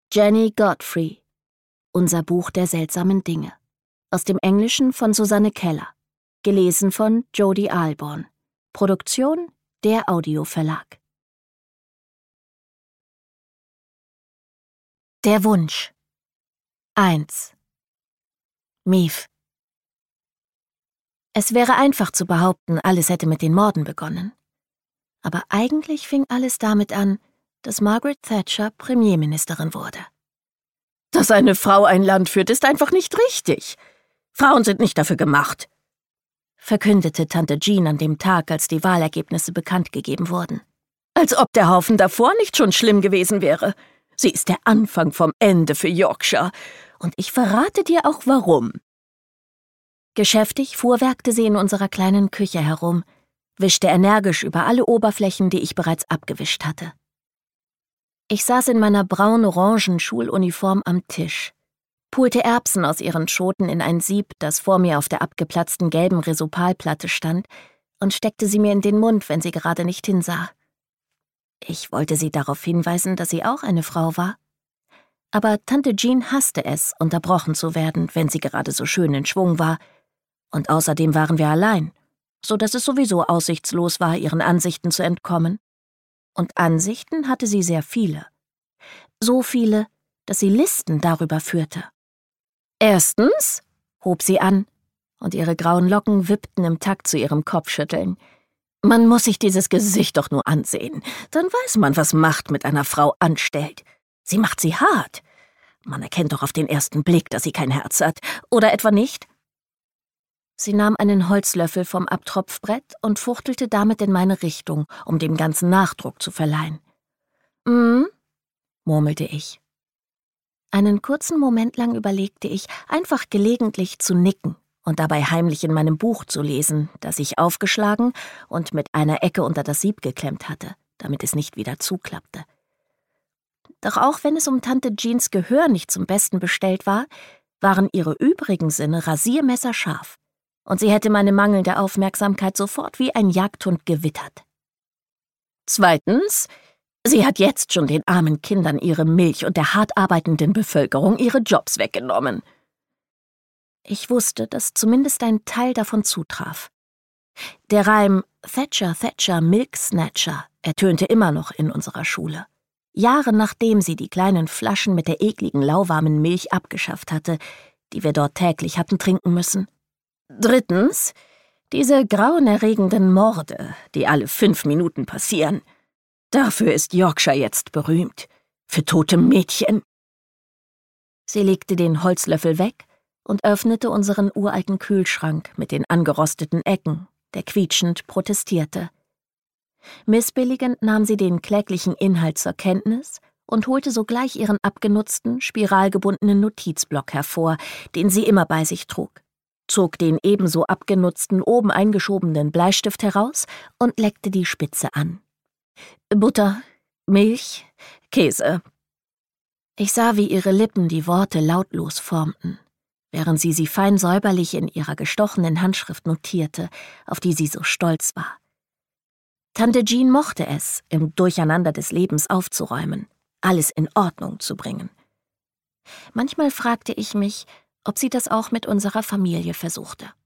Jenny Godfrey. Unser Buch der seltsamen Dinge. Aus dem Englischen von Susanne Keller. Gelesen von Jody Alborn. Produktion der Audioverlag. Der Wunsch. 1. Mief. Es wäre einfach zu behaupten, alles hätte mit den Morden begonnen. Aber eigentlich fing alles damit an, dass Margaret Thatcher Premierministerin wurde. Dass eine Frau ein Land führt, ist einfach nicht richtig. Frauen sind nicht dafür gemacht, verkündete Tante Jean an dem Tag, als die Wahlergebnisse bekannt gegeben wurden. Als ob der Haufen davor nicht schon schlimm gewesen wäre. Sie ist der Anfang vom Ende für Yorkshire. Und ich verrate dir auch warum. Geschäftig fuhrwerkte sie in unserer kleinen Küche herum, wischte energisch über alle Oberflächen, die ich bereits abgewischt hatte. Ich saß in meiner braun-orangen Schuluniform am Tisch, pulte Erbsen aus ihren Schoten in ein Sieb, das vor mir auf der abgeplatzten gelben Resopalplatte stand, und steckte sie mir in den Mund, wenn sie gerade nicht hinsah. Ich wollte sie darauf hinweisen, dass sie auch eine Frau war. Aber Tante Jean hasste es, unterbrochen zu werden, wenn sie gerade so schön in Schwung war. Und außerdem waren wir allein, so dass es sowieso aussichtslos war, ihren Ansichten zu entkommen. Und Ansichten hatte sie sehr viele. So viele, dass sie Listen darüber führte. Erstens, hob sie an, und ihre grauen Locken wippten im Takt zu ihrem Kopfschütteln. Man muss sich dieses Gesicht doch nur ansehen, dann weiß man, was Macht mit einer Frau anstellt. Sie macht sie hart. Man erkennt doch auf den ersten Blick, dass sie kein Herz hat. Oder etwa nicht? Sie nahm einen Holzlöffel vom Abtropfbrett und fuchtelte damit in meine Richtung, um dem Ganzen Nachdruck zu verleihen. Murmelte ich. Einen kurzen Moment lang überlegte ich, einfach gelegentlich zu nicken und dabei heimlich in meinem Buch zu lesen, das ich aufgeschlagen und mit einer Ecke unter das Sieb geklemmt hatte, damit es nicht wieder zuklappte. Doch auch wenn es um Tante Jeans Gehör nicht zum Besten bestellt war, waren ihre übrigen Sinne rasiermesserscharf. Und sie hätte meine mangelnde Aufmerksamkeit sofort wie ein Jagdhund gewittert. Zweitens, sie hat jetzt schon den armen Kindern ihre Milch und der hart arbeitenden Bevölkerung ihre Jobs weggenommen. Ich wusste, dass zumindest ein Teil davon zutraf. Der Reim Thatcher, Thatcher, Milk Snatcher ertönte immer noch in unserer Schule. Jahre nachdem sie die kleinen Flaschen mit der ekligen, lauwarmen Milch abgeschafft hatte, die wir dort täglich hatten trinken müssen. Drittens, diese grauenerregenden Morde, die alle 5 Minuten passieren. Dafür ist Yorkshire jetzt berühmt. Für tote Mädchen. Sie legte den Holzlöffel weg und öffnete unseren uralten Kühlschrank mit den angerosteten Ecken, der quietschend protestierte. Missbilligend nahm sie den kläglichen Inhalt zur Kenntnis und holte sogleich ihren abgenutzten, spiralgebundenen Notizblock hervor, den sie immer bei sich trug, zog den ebenso abgenutzten, oben eingeschobenen Bleistift heraus und leckte die Spitze an. Butter, Milch, Käse. Ich sah, wie ihre Lippen die Worte lautlos formten, während sie fein säuberlich in ihrer gestochenen Handschrift notierte, auf die sie so stolz war. Tante Jean mochte es, im Durcheinander des Lebens aufzuräumen, alles in Ordnung zu bringen. Manchmal fragte ich mich, ob sie das auch mit unserer Familie versuchte.